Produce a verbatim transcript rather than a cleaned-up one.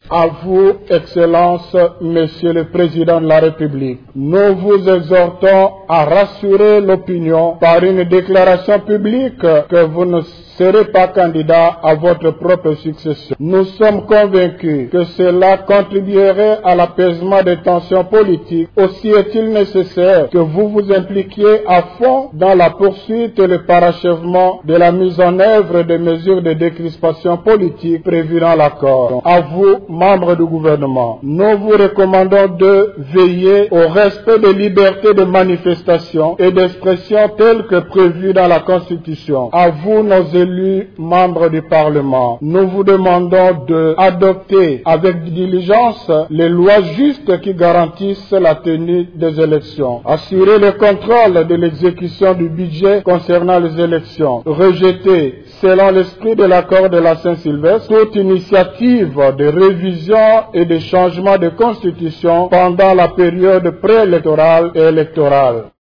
À vous, Excellence, Monsieur le Président de la République, nous vous exhortons à rassurer l'opinion par une déclaration publique que vous ne serez pas candidat à votre propre succession. Nous sommes convaincus que cela contribuerait à l'apaisement des tensions politiques. Aussi est-il nécessaire que vous vous impliquiez à fond dans la poursuite et le parachèvement de la mise en œuvre des mesures de décrispation politique prévues dans l'accord. À vous, membres du gouvernement, nous vous recommandons de veiller au respect des libertés de manifestation et d'expression telles que prévues dans la Constitution. À vous, nos élus, membres du Parlement, nous vous demandons de adopter avec diligence les lois justes qui garantissent la tenue des élections. Assurer le contrôle de l'exécution du budget concernant les élections. Rejeter, selon l'esprit de l'accord de la Saint-Sylvestre, toute initiative de révision et de changement de constitution pendant la période préélectorale et électorale.